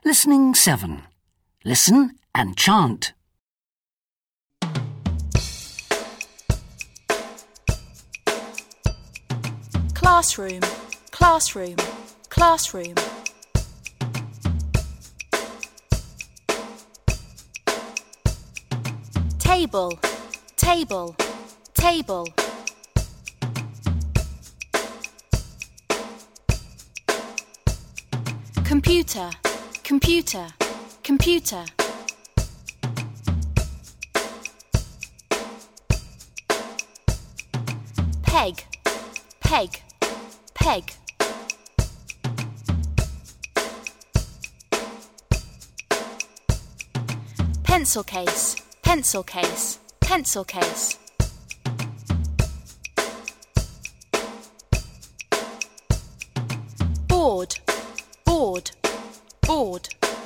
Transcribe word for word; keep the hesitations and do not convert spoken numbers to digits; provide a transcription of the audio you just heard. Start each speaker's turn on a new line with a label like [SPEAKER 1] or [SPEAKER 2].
[SPEAKER 1] Listening seven. Listen and chant.
[SPEAKER 2] Classroom, classroom, classroom. Table, table, table. Computer, computer, computer. Peg, peg, peg. Pencil case, pencil case, pencil case. Board, board, board.